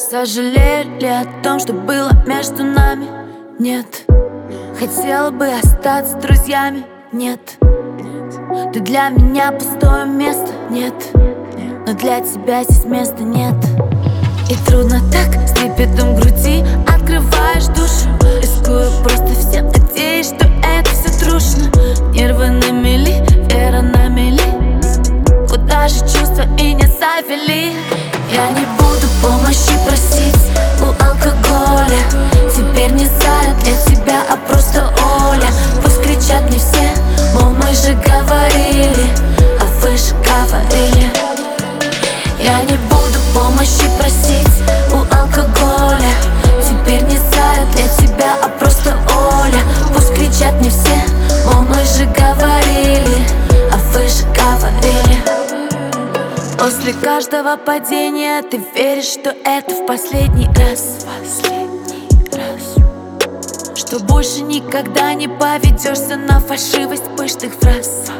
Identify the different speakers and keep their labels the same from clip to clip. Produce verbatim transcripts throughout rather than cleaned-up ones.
Speaker 1: Сожалели о том, что было между нами? Нет. Хотела бы остаться друзьями? Нет. Ты для меня пустое место? Нет. Но для тебя здесь места нет. И трудно так, с трепетом груди открываешь душу, рискуя просто всем, надеясь, что это все трушно. Нервы на мели, вера на мели, куда же чувства и не завели. Я не буду помощи просить у алкоголя. Теперь не Зая для тебя, а просто Оля. Пусть кричат не все, мол, мы же говорили, а вы же говорили. Я не буду помощи просить у алкоголя. Теперь не Зая для тебя, а просто Оля. Пусть кричат не все, мол, мы же говорили, а вы же говорили. После каждого падения ты веришь, что это в последний раз, последний раз, что больше никогда не поведешься на фальшивость пышных фраз.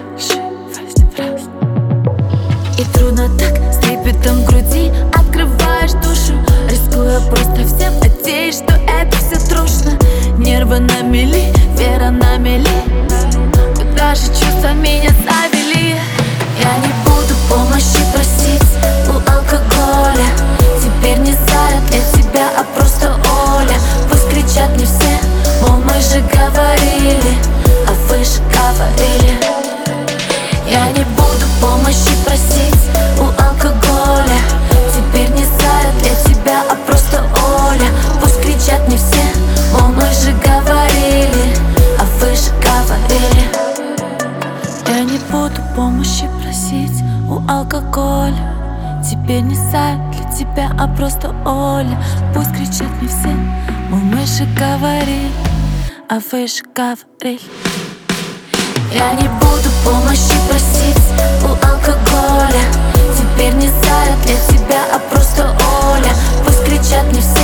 Speaker 1: И трудно так, с трепетом в груди открываешь душу, рискуя просто всем, надеясь, что это все трушно. Нервы на мели, вера на мели, куда же чувства меня завели. Я не буду помощи просить у алкоголя. Теперь не Зая для тебя, а просто Оля. Пусть кричат не все, мол, мы же говорили, а вы же говорили. Я не буду помощи просить у алкоголя. Теперь не Зая для тебя, а просто Оля. Пусть кричат не все, мол, мы же говорили, а вы же говорили. Я не буду помощи просить у алкоголя. Теперь не Зая для тебя, а просто Оля. Пусть кричат не все, мол, мы же говорили, а вы же говорили. Я не буду помощи просить у алкоголя. Теперь не Зая для тебя, а просто Оля. Пусть кричат не все,